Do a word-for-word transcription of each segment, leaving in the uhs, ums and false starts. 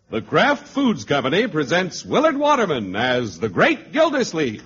The Kraft Foods Company presents Willard Waterman as the Great Gildersleeve.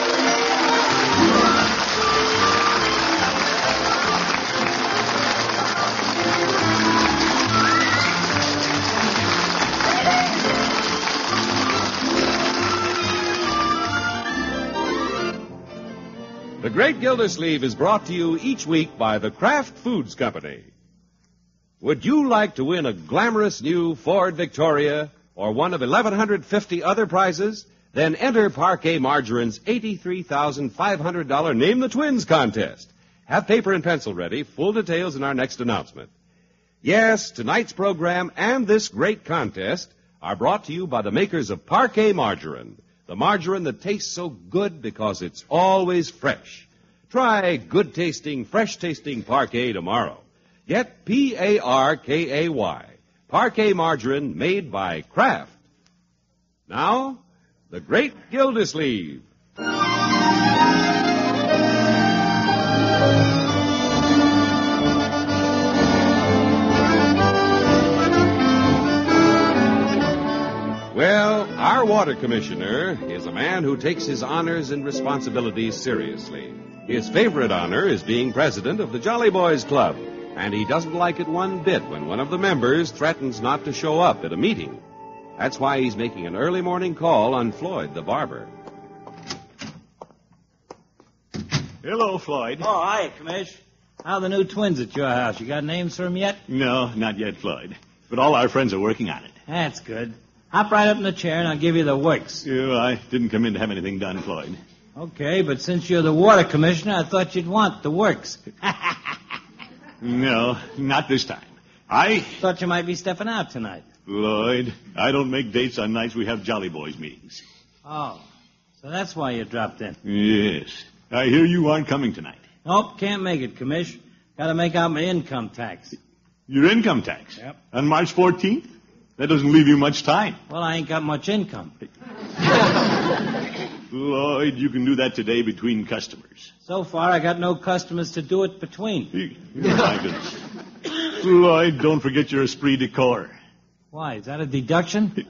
The Great Gildersleeve is brought to you each week by the Kraft Foods Company. Would you like to win a glamorous new Ford Victoria or one of eleven fifty other prizes? Then enter Parquet Margarine's eighty-three thousand five hundred dollars Name the Twins contest. Have paper and pencil ready. Full details in our next announcement. Yes, tonight's program and this great contest are brought to you by the makers of Parquet Margarine, the margarine that tastes so good because it's always fresh. Try good-tasting, fresh-tasting Parquet tomorrow. Get P A R K A Y, Parquet Margarine made by Kraft. Now, the Great Gildersleeve. Well, our water commissioner is a man who takes his honors and responsibilities seriously. His favorite honor is being president of the Jolly Boys Club. And he doesn't like it one bit when one of the members threatens not to show up at a meeting. That's why he's making an early morning call on Floyd, the barber. Hello, Floyd. Oh, hi, Commish. How are the new twins at your house? You got names for them yet? No, not yet, Floyd. But all our friends are working on it. That's good. Hop right up in the chair and I'll give you the works. You, I didn't come in to have anything done, Floyd. Okay, but since you're the water commissioner, I thought you'd want the works. No, not this time. I... Thought you might be stepping out tonight. Floyd, I don't make dates on nights we have Jolly Boys meetings. Oh, so that's why you dropped in. Yes. I hear you aren't coming tonight. Nope, can't make it, Commish. Gotta make out my income tax. Your income tax? Yep. On March fourteenth? That doesn't leave you much time. Well, I ain't got much income. Floyd, you can do that today between customers. So far, I got no customers to do it between. My goodness. Floyd, don't forget your esprit de corps. Why, is that a deduction?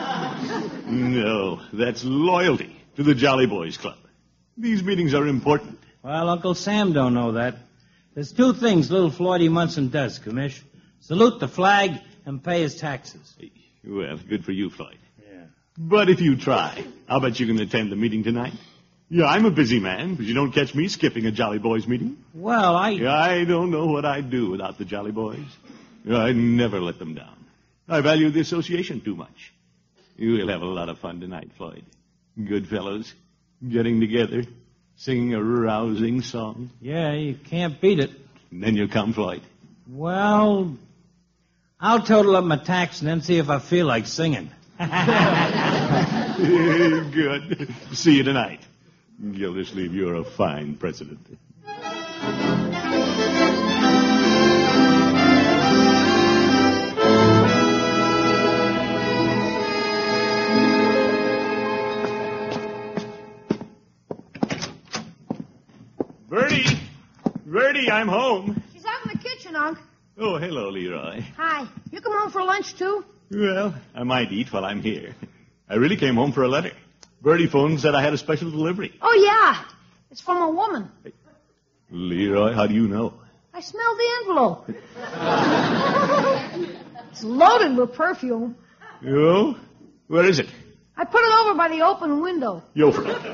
No, that's loyalty to the Jolly Boys Club. These meetings are important. Well, Uncle Sam don't know that. There's two things little Floydie Munson does, Commish. Salute the flag and pay his taxes. Well, good for you, Floyd. Yeah. But if you try, I'll bet you can attend the meeting tonight. Yeah, I'm a busy man, but you don't catch me skipping a Jolly Boys meeting. Well, I... Yeah, I don't know what I'd do without the Jolly Boys. Yeah, I'd never let them down. I value the association too much. We'll have a lot of fun tonight, Floyd. Good fellows, getting together, singing a rousing song. Yeah, you can't beat it. And then you come, Floyd. Well, I'll total up my tax and then see if I feel like singing. Good. See you tonight. Gildersleeve, you're a fine president. Bertie! Bertie, I'm home. She's out in the kitchen, Unc. Oh, hello, Leroy. Hi. You come home for lunch, too? Well, I might eat while I'm here. I really came home for a letter. Bertie phoned and said I had a special delivery. Oh, yeah. It's from a woman. Leroy, how do you know? I smelled the envelope. It's loaded with perfume. Oh? Where is it? I put it over by the open window. Yo.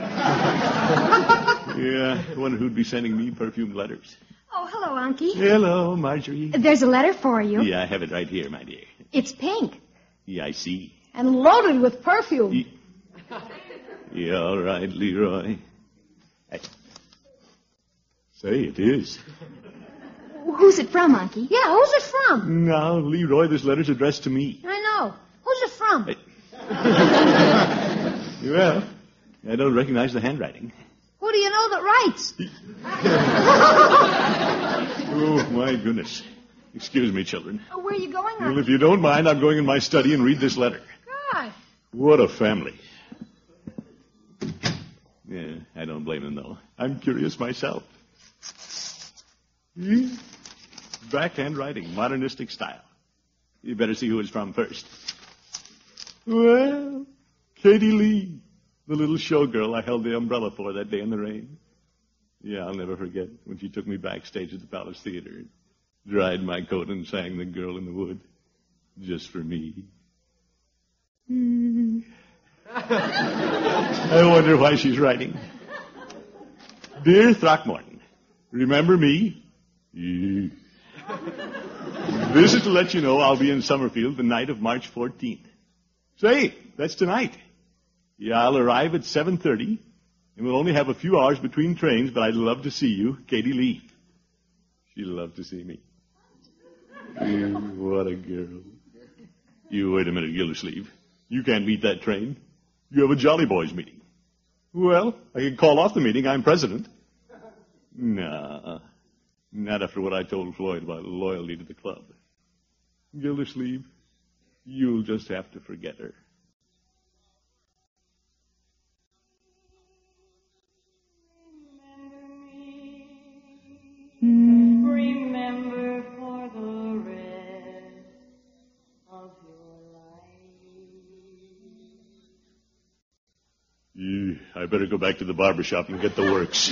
Yeah, I wonder who'd be sending me perfumed letters. Oh, hello, Unky. Hello, Marjorie. There's a letter for you. Yeah, I have it right here, my dear. It's pink. Yeah, I see. And loaded with perfume. Yeah, yeah all right, Leroy. I... Say, it is. Who's it from, Unky? Yeah, who's it from? Now, Leroy, this letter's addressed to me. I know. Who's it from? I... Well, I don't recognize the handwriting. Who do you know that writes? Oh, my goodness. Excuse me, children. Oh, where are you going, Unky? Well, if you don't mind, I'm going in my study and read this letter. Gosh. What a family. Yeah, I don't blame them, though. I'm curious myself. Hmm? Backhand writing, modernistic style. You better see who it's from first. Well, Katie Lee, the little showgirl I held the umbrella for that day in the rain. Yeah, I'll never forget when she took me backstage at the Palace Theater, dried my coat and sang The Girl in the Wood, just for me. I wonder why she's writing. Dear Throckmorton, remember me? This is to let you know I'll be in Summerfield the night of March fourteenth. Say, that's tonight. Yeah, I'll arrive at seven thirty, and we'll only have a few hours between trains, but I'd love to see you, Katie Lee. She'd love to see me. Ew, what a girl. You wait a minute, Gildersleeve. You can't meet that train. You have a Jolly Boys meeting. Well, I can call off the meeting. I'm president. Nah, not after what I told Floyd about loyalty to the club. Gildersleeve, you'll just have to forget her. Remember for the rest of your life. Yeah, I better go back to the barber shop and get the works.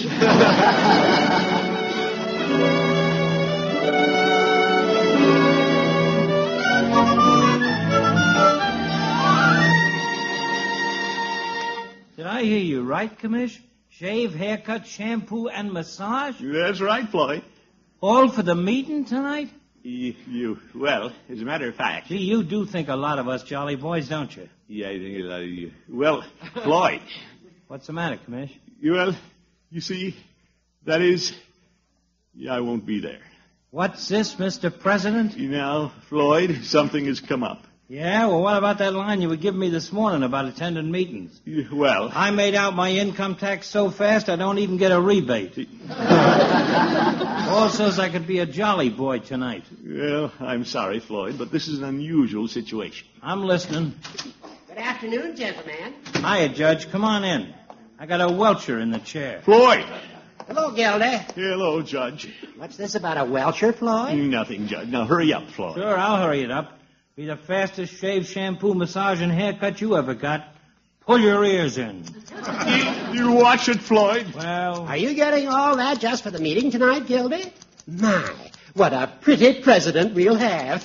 Did I hear you right, Commish? Shave, haircut, shampoo, and massage? That's right, Floyd. All for the meeting tonight? You, you, well, as a matter of fact. Gee, you do think a lot of us Jolly Boys, don't you? Yeah, I think, uh, you, well, Floyd. What's the matter, Commish? Well, you see, that is, yeah, I won't be there. What's this, Mister President? You know, Floyd, something has come up. Yeah, well, what about that line you were giving me this morning about attending meetings? Well, I made out my income tax so fast I don't even get a rebate. Paul says I could be a Jolly Boy tonight. Well, I'm sorry, Floyd, but this is an unusual situation. I'm listening. Good afternoon, gentlemen. Hiya, Judge. Come on in. I got a welcher in the chair. Floyd! Hello, Gilda. Hello, Judge. What's this about a welcher, Floyd? Nothing, Judge. Now, hurry up, Floyd. Sure, I'll hurry it up. Be the fastest shave, shampoo, massage, and haircut you ever got. Pull your ears in. You, you watch it, Floyd. Well... Are you getting all that just for the meeting tonight, Gilda? My, what a pretty president we'll have.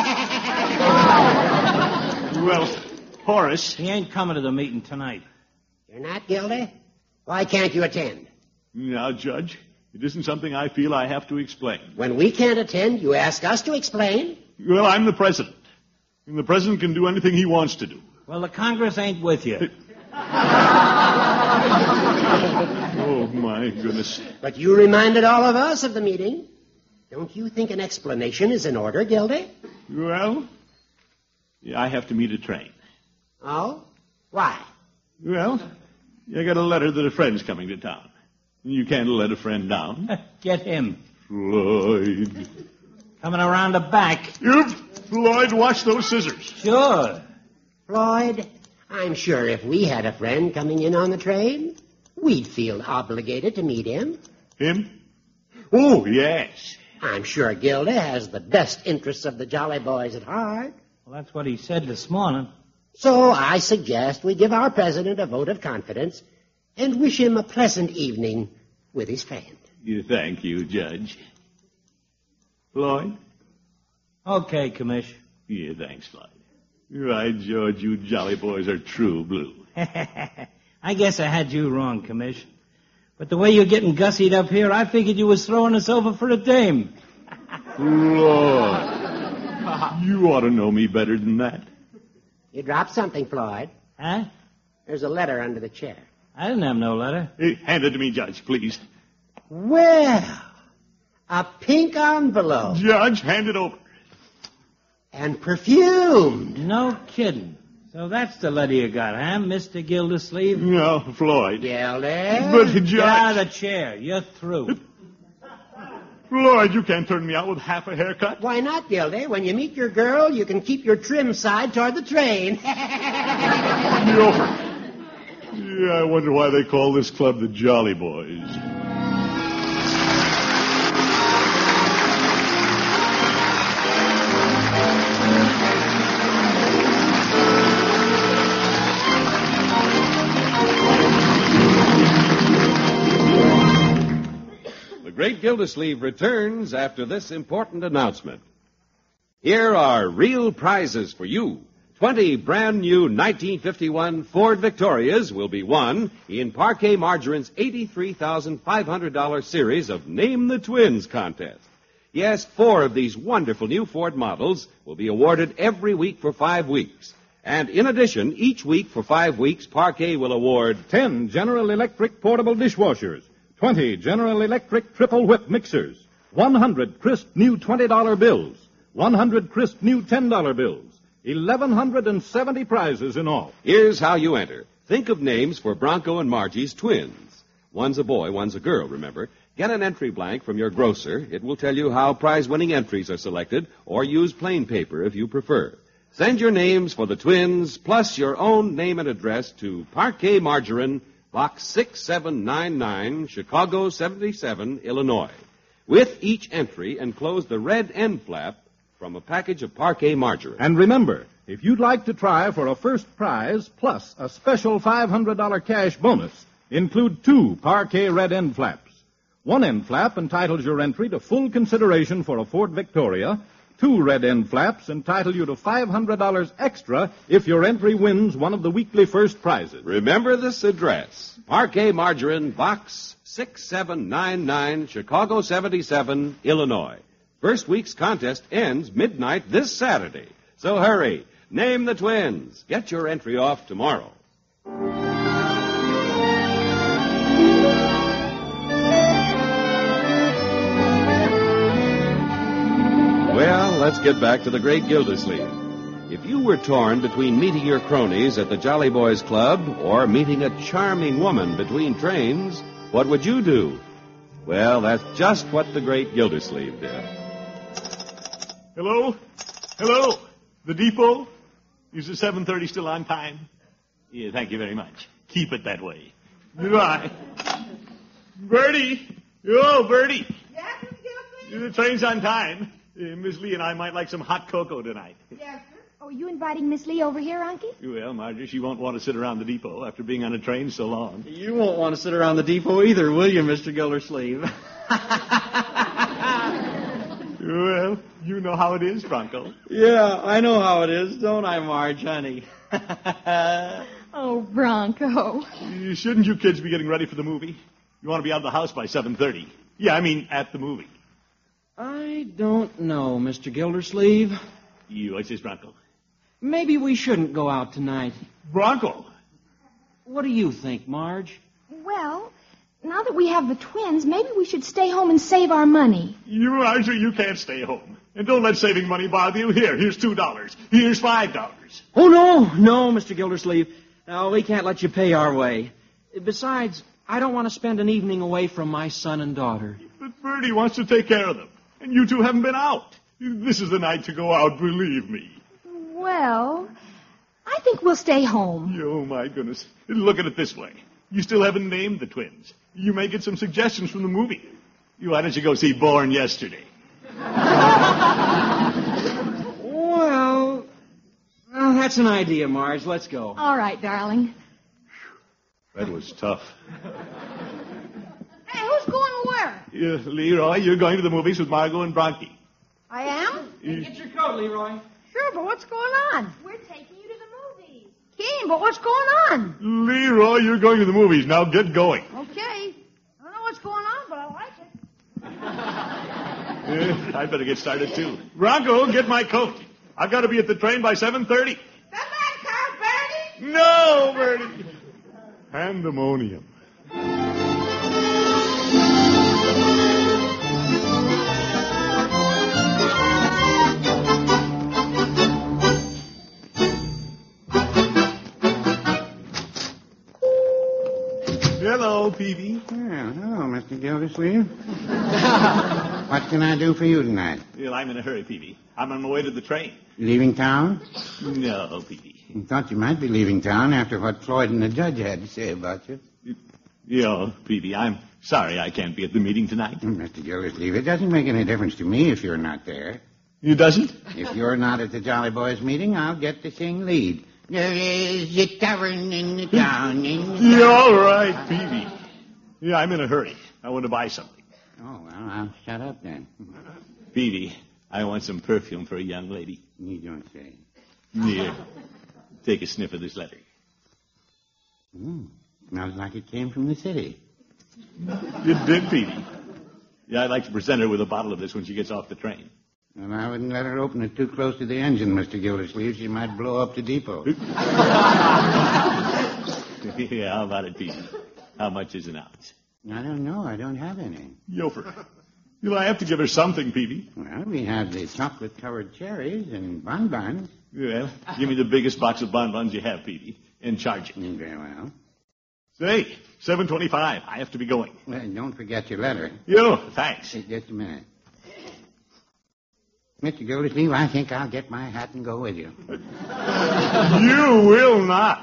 Well, Horace... He ain't coming to the meeting tonight. You're not, Gilda? Why can't you attend? Now, Judge, it isn't something I feel I have to explain. When we can't attend, you ask us to explain? Well, I'm the president. And the president can do anything he wants to do. Well, the Congress ain't with you. Oh, my goodness. But you reminded all of us of the meeting. Don't you think an explanation is in order, Gilda? Well, yeah, I have to meet a train. Oh? Why? Well, I got a letter that a friend's coming to town. You can't let a friend down. Get him. Floyd. Coming around the back. You, Floyd, watch those scissors. Sure. Floyd, I'm sure if we had a friend coming in on the train, we'd feel obligated to meet him. Him? Oh, yes. I'm sure Gilda has the best interests of the Jolly Boys at heart. Well, that's what he said this morning. So I suggest we give our president a vote of confidence and wish him a pleasant evening with his friend. You thank you, Judge. Floyd? Okay, Commish. Yeah, thanks, Floyd. Right, George, you Jolly Boys are true blue. I guess I had you wrong, Commish. But the way you're getting gussied up here, I figured you was throwing us over for a dame. Lord. You ought to know me better than that. You dropped something, Floyd. Huh? There's a letter under the chair. I didn't have no letter. Hey, hand it to me, Judge, please. Well, a pink envelope. Judge, hand it over. And perfumed. No kidding. So that's the letter you got, huh, Mister Gildersleeve? No, Floyd. Gilda? But, Judge... Get out of the chair. You're through. Floyd, you can't turn me out with half a haircut. Why not, Gilda? When you meet your girl, you can keep your trim side toward the train. Over. Yeah, I wonder why they call this club the Jolly Boys. Great Gildersleeve returns after this important announcement. Here are real prizes for you. Twenty brand new nineteen fifty-one Ford Victorias will be won in Parquet Margarine's eighty-three thousand five hundred dollars series of Name the Twins contest. Yes, four of these wonderful new Ford models will be awarded every week for five weeks. And in addition, each week for five weeks, Parquet will award ten General Electric portable dishwashers, twenty General Electric triple whip mixers, one hundred crisp new twenty dollar bills, one hundred crisp new ten dollar bills, eleven seventy prizes in all. Here's how you enter. Think of names for Bronco and Margie's twins. One's a boy, one's a girl, remember. Get an entry blank from your grocer. It will tell you how prize-winning entries are selected, or use plain paper if you prefer. Send your names for the twins, plus your own name and address to Parquet Margarine, Box six seven nine nine, Chicago seventy-seven, Illinois. With each entry, enclose the red end flap from a package of Parquet Margarine. And remember, if you'd like to try for a first prize plus a special five hundred dollars cash bonus, include two Parquet red end flaps. One end flap entitles your entry to full consideration for a Ford Victoria. Two red end flaps entitle you to five hundred dollars extra if your entry wins one of the weekly first prizes. Remember this address. Parquet Margarine, Box six seven nine nine, Chicago seventy-seven, Illinois. First week's contest ends midnight this Saturday. So hurry. Name the twins. Get your entry off tomorrow. Well, let's get back to the Great Gildersleeve. If you were torn between meeting your cronies at the Jolly Boys Club or meeting a charming woman between trains, what would you do? Well, that's just what the Great Gildersleeve did. Hello? Hello? The depot? Is the seven thirty still on time? Yeah, thank you very much. Keep it that way. Goodbye. Bertie! Oh, Bertie! Yeah, Mister Gildersleeve? The train's on time. Uh, Miss Lee and I might like some hot cocoa tonight. Yes, sir. Oh, you inviting Miss Lee over here, Unky? Well, Marjorie, she won't want to sit around the depot after being on a train so long. You won't want to sit around the depot either, will you, Mister Gildersleeve? Well, you know how it is, Bronco. Yeah, I know how it is, don't I, Marge, honey? Oh, Bronco. Uh, Shouldn't you kids be getting ready for the movie? You want to be out of the house by seven thirty. Yeah, I mean at the movie. I don't know, Mister Gildersleeve. You, what's this, Bronco? Maybe we shouldn't go out tonight. Bronco! What do you think, Marge? Well, now that we have the twins, maybe we should stay home and save our money. You, Marjorie, you can't stay home. And don't let saving money bother you. Here, here's two dollars. Here's five dollars. Oh, no, no, Mister Gildersleeve. No, we can't let you pay our way. Besides, I don't want to spend an evening away from my son and daughter. But Bertie wants to take care of them. And you two haven't been out. This is the night to go out, believe me. Well, I think we'll stay home. Oh, my goodness. Look at it this way. You still haven't named the twins. You may get some suggestions from the movie. Why don't you go see Born Yesterday? Well, well, that's an idea, Marge. Let's go. All right, darling. That was tough. Hey, who's going where? Uh, Leroy, you're going to the movies with Margot and Bronchi. I am? Get your coat, Leroy. Sure, but what's going on? We're taking you to the movies. Keen, but what's going on? Leroy, you're going to the movies. Now get going. Okay. I don't know what's going on, but I like it. Uh, I better get started, too. Bronco, get my coat. I've got to be at the train by seven thirty. Come back, Carl, Bertie. No, Bertie. Pandemonium. Hello, Peavy. Well, hello, Mister Gildersleeve. What can I do for you tonight? Well, I'm in a hurry, Peavy. I'm on my way to the train. Leaving town? No, Peavy. I thought you might be leaving town after what Floyd and the judge had to say about you. Yeah, Peavy, I'm sorry I can't be at the meeting tonight. Mister Gildersleeve, it doesn't make any difference to me if you're not there. It doesn't? If you're not at the Jolly Boys meeting, I'll get to sing lead. There is a tavern in the town. In the Yeah, town. all right, Peavy. Yeah, I'm in a hurry. I want to buy something. Oh, well, I'll shut up then. Peavy, I want some perfume for a young lady. You don't say. Here, take a sniff of this letter. Mm, smells like it came from the city. It did, Peavy. Yeah, I'd like to present her with a bottle of this when she gets off the train. And I wouldn't let her open it too close to the engine, Mister Gildersleeve. She might blow up the depot. Yeah, how about it, Peavy? How much is an ounce? I don't know. I don't have any. Yofer. You'll have to give her something, Peavy. Well, we have the chocolate-covered cherries and bonbons. Well, give me the biggest box of bonbons you have, Peavy, and charge it. Very well. Say, seven twenty-five. I have to be going. Well, don't forget your letter. Yo, thanks. Hey, just a minute. Mister Gildersleeve, I think I'll get my hat and go with you. You will not.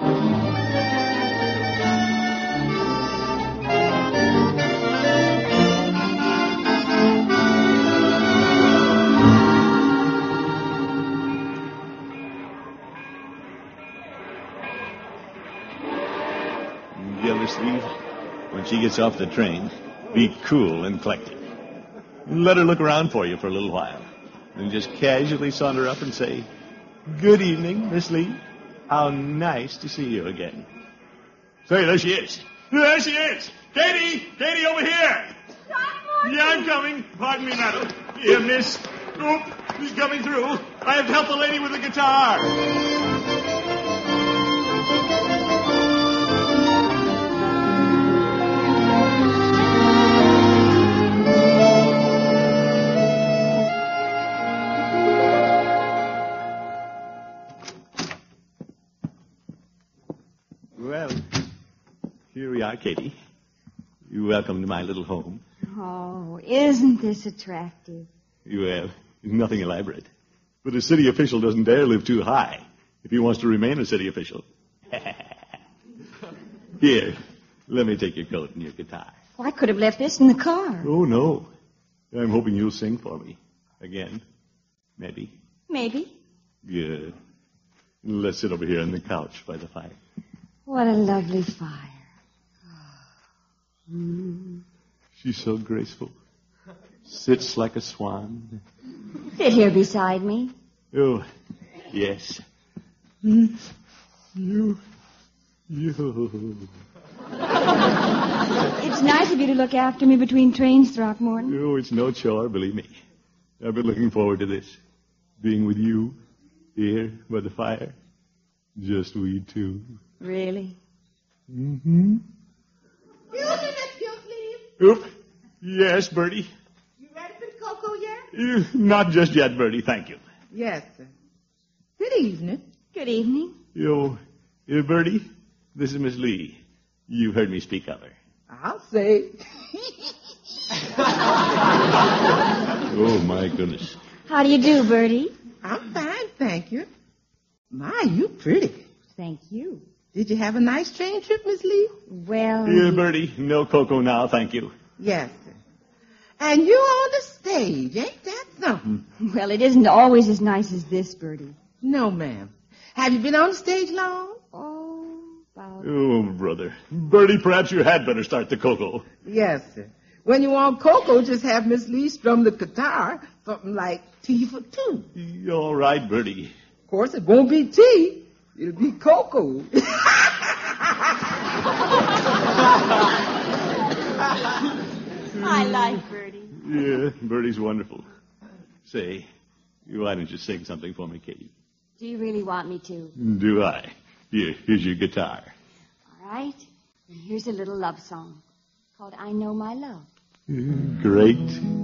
Gildersleeve, when she gets off the train, be cool and collected. Let her look around for you for a little while. And just casually saunter up and say, "Good evening, Miss Lee. How nice to see you again." Say, there she is. There she is. Katie! Katie, over here! Yeah, I'm coming. Pardon me, madam. Here, miss. Oop, she's coming through. I have to help the lady with the guitar. Well, here we are, Katie. You're welcome to my little home. Oh, isn't this attractive? Well, nothing elaborate. But a city official doesn't dare live too high if he wants to remain a city official. Here, let me take your coat and your guitar. Well, I could have left this in the car. Oh, no. I'm hoping you'll sing for me. Again. Maybe. Maybe. Good. Let's sit over here on the couch by the fire. What a lovely fire. Mm. She's so graceful. Sits like a swan. Sit here beside me. Oh, yes. You, you. It's nice of you to look after me between trains, Throckmorton. Oh, it's no chore, believe me. I've been looking forward to this. Being with you, here by the fire. Just we two. Really? Mm-hmm. Excuse me, Miss Gildersleeve. Oop. Yes, Bertie. You ready for the cocoa yet? Uh, not just yet, Bertie, thank you. Yes, sir. Good evening. Good evening. Yo, uh, Bertie, this is Miss Lee. You heard me speak of her. I'll say. Oh, my goodness. How do you do, Bertie? I'm fine, thank you. My, you pretty. Thank you. Did you have a nice train trip, Miss Lee? Well... Yeah, Bertie, no cocoa now, thank you. Yes, sir. And you on the stage, ain't that something? Well, it isn't always as nice as this, Bertie. No, ma'am. Have you been on the stage long? Oh, about... Oh, brother. Bertie, perhaps you had better start the cocoa. Yes, sir. When you want cocoa, just have Miss Lee strum the guitar, something like tea for two. All right, Bertie. Of course, it won't be tea. It'll be cocoa. I like Bertie. Yeah, Bertie's wonderful. Say, why don't you sing something for me, Katie? Do you really want me to? Do I? Here, here's your guitar. All right. And here's a little love song called I Know My Love. Great.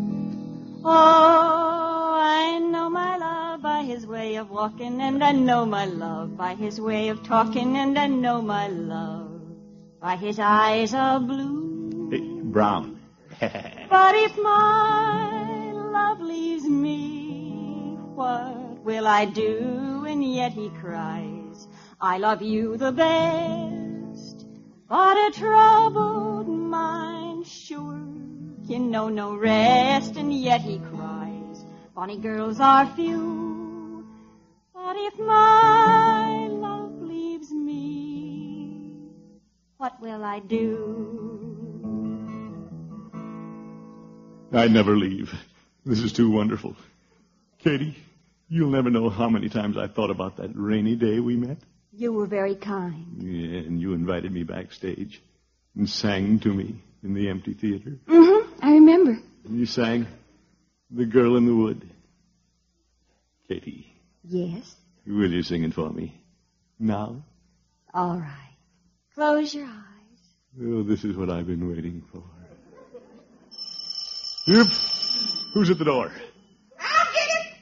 Oh, I know my love by his way of walking, and I know my love by his way of talking, and I know my love by his eyes of blue. Hey, Brown. But if my love leaves me, what will I do? And yet he cries, I love you the best, but a troubled mind sure can know no rest. And yet he cries, bonny girls are few, but if my love leaves me, what will I do? I'd never leave. This is too wonderful. Katie, you'll never know how many times I thought about that rainy day we met. You were very kind. Yeah, and you invited me backstage and sang to me in the empty theater. Mm-hmm. I remember. You sang The Girl in the Wood. Katie. Yes? Will you sing it for me? Now? All right. Close your eyes. Oh, this is what I've been waiting for. Yep. Who's at the door? I'll get it.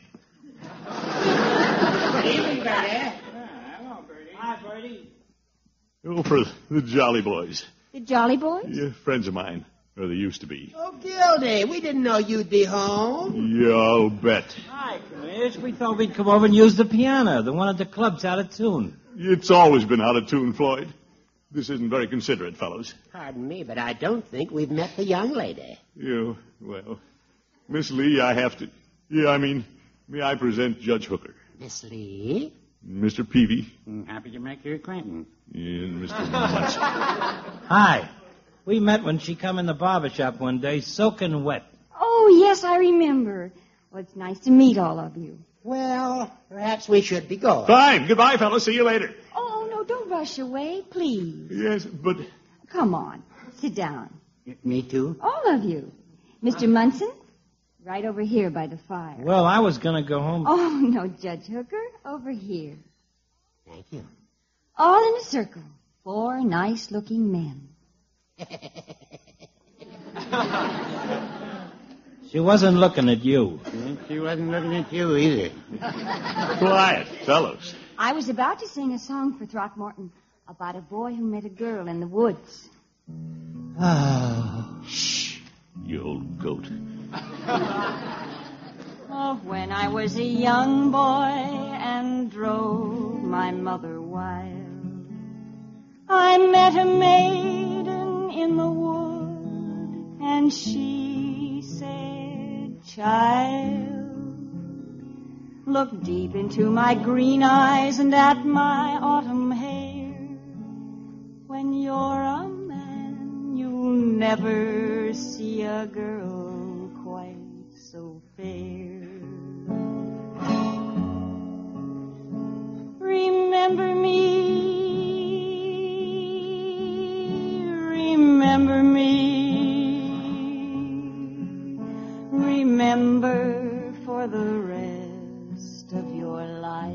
Evening, Bertie. Hello, Bertie. Hi, Bertie. Oh, for the Jolly Boys. The Jolly Boys? Yeah, friends of mine. Or they used to be. Oh, Gildy, we didn't know you'd be home. Yeah, I'll bet. Hi, Commish. We thought we'd come over and use the piano. The one at the club's out of tune. It's always been out of tune, Floyd. This isn't very considerate, fellows. Pardon me, but I don't think we've met the young lady. You, well, Miss Lee, I have to... Yeah, I mean, may I present Judge Hooker? Miss Lee? Mister Peavy. Happy to make your acquaintance. And Mister Munson. Hi. We met when she come in the barber shop one day, soaking wet. Oh, yes, I remember. Well, it's nice to meet all of you. Well, perhaps we should be going. Fine. Goodbye, fellas. See you later. Oh, no, don't rush away, please. Yes, but... Come on, sit down. Me too? All of you. Mister Munson, right over here by the fire. Well, I was going to go home. Oh, no, Judge Hooker, over here. Thank you. All in a circle. Four nice-looking men. She wasn't looking at you. She wasn't looking at you either. Quiet, fellows. I was about to sing a song for Throckmorton about a boy who met a girl in the woods. Oh. Shh, you old goat. Oh, when I was a young boy and drove my mother wild, I met a maiden in the wood, and she said, "Child, look deep into my green eyes and at my autumn hair. When you're a man, you'll never see a girl quite so fair. Remember me, remember me, remember for the rest of your life.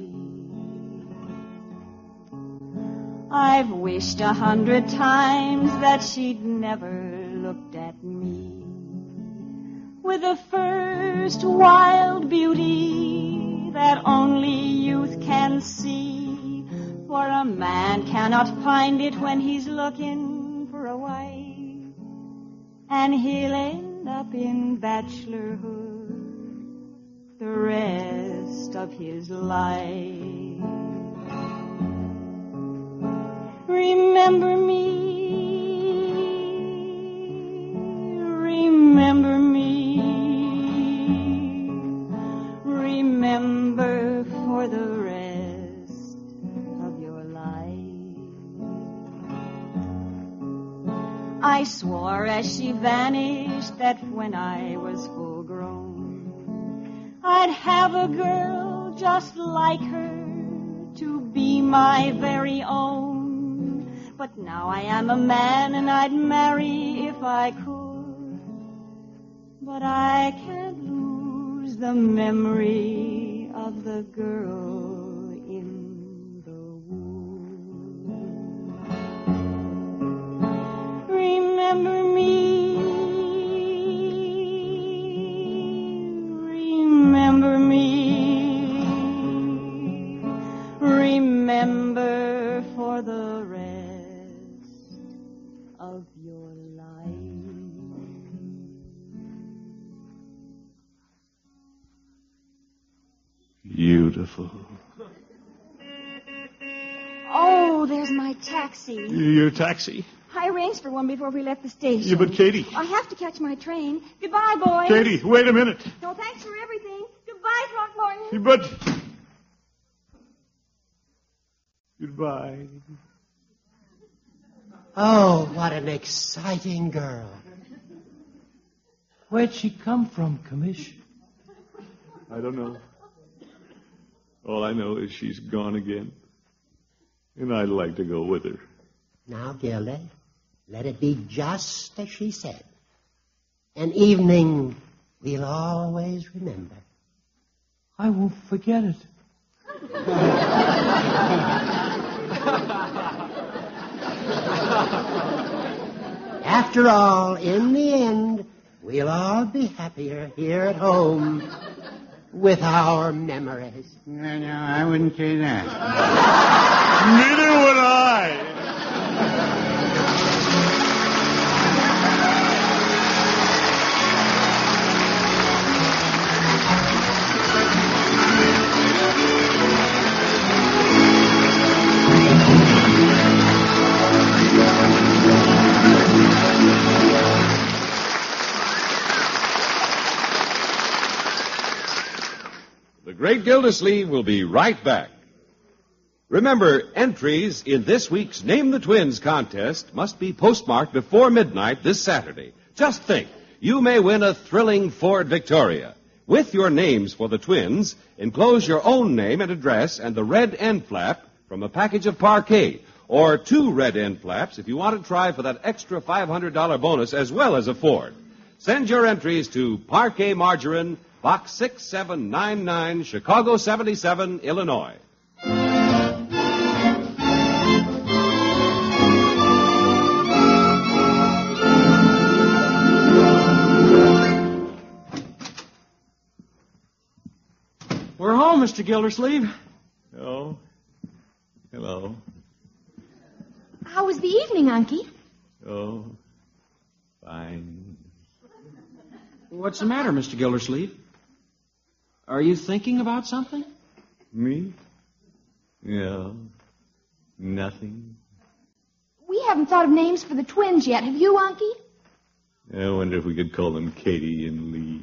I've wished a hundred times that she'd never looked at me with the first wild beauty that only youth can see. For a man cannot find it when he's looking for a wife, and he'll end up in bachelorhood the rest of his life. Remember me, remember me, remember for the rest of your life. I swore as she vanished that when I was full grown, I'd have a girl just like her to be my very own. But now I am a man and I'd marry if I could. But I can't lose the memory of the girl in the wood. Remember me, remember me, remember for the rest of your life. Beautiful. Oh, there's my taxi. Your taxi? I arranged for one before we left the station. Yeah, but Katie. I have to catch my train. Goodbye, boys. Katie, wait a minute. No, thanks for everything. Goodbye, Throckmorton. But... Goodbye. Oh, what an exciting girl. Where'd she come from, Commish? I don't know. All I know is she's gone again. And I'd like to go with her. Now, Gilda, let it be just as she said. An evening we'll always remember. I won't forget it. After all, in the end, we'll all be happier here at home with our memories. No, no, I wouldn't say that. Neither would I. The Great Gildersleeve will be right back. Remember, entries in this week's Name the Twins contest must be postmarked before midnight this Saturday. Just think, you may win a thrilling Ford Victoria. With your names for the twins, enclose your own name and address and the red end flap from a package of Parquet, or two red end flaps if you want to try for that extra five hundred dollars bonus as well as a Ford. Send your entries to Parquet Margarine, Box six seven nine nine, Chicago seventy-seven, Illinois. We're home, Mister Gildersleeve. Oh, hello. How was the evening, Unky? Oh, fine. What's the matter, Mister Gildersleeve? Are you thinking about something? Me? No, nothing. We haven't thought of names for the twins yet. Have you, Unky? I wonder if we could call them Katie and Lee.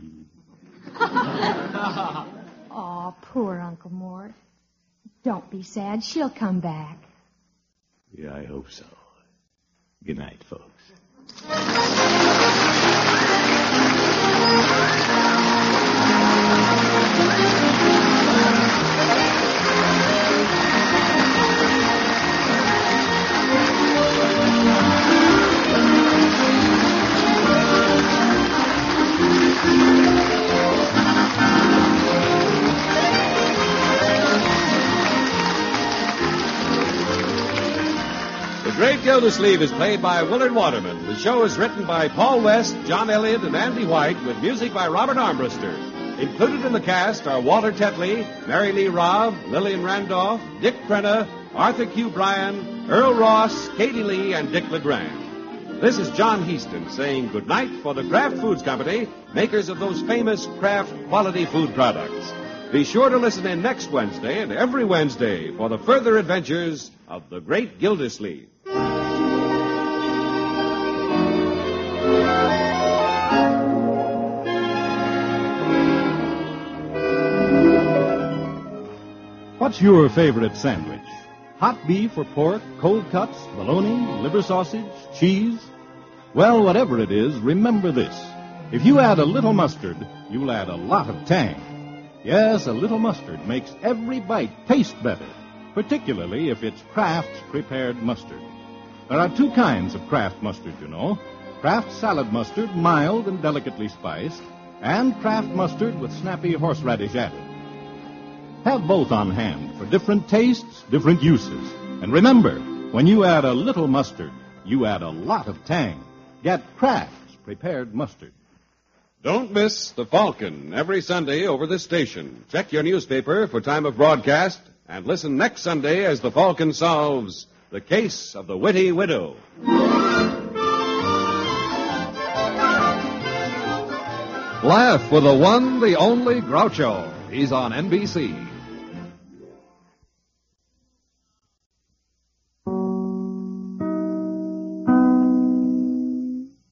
Oh, poor Uncle Mort. Don't be sad. She'll come back. Yeah, I hope so. Good night, folks. The Great Gildersleeve is played by Willard Waterman. The show is written by Paul West, John Elliott, and Andy White, with music by Robert Armbruster. Included in the cast are Walter Tetley, Mary Lee Robb, Lillian Randolph, Dick Crenna, Arthur Q. Bryan, Earl Ross, Katie Lee, and Dick LeGrand. This is John Heaston saying goodnight for the Kraft Foods Company, makers of those famous Kraft quality food products. Be sure to listen in next Wednesday and every Wednesday for the further adventures of the Great Gildersleeve. What's your favorite sandwich? Hot beef or pork, cold cuts, bologna, liver sausage, cheese? Well, whatever it is, remember this. If you add a little mustard, you'll add a lot of tang. Yes, a little mustard makes every bite taste better, particularly if it's Kraft's prepared mustard. There are two kinds of Kraft mustard, you know. Kraft salad mustard, mild and delicately spiced, and Kraft mustard with snappy horseradish added. Have both on hand for different tastes, different uses. And remember, when you add a little mustard, you add a lot of tang. Get Kraft's prepared mustard. Don't miss The Falcon every Sunday over this station. Check your newspaper for time of broadcast and listen next Sunday as The Falcon solves the case of the witty widow. Laugh with the one, the only Groucho. He's on N B C.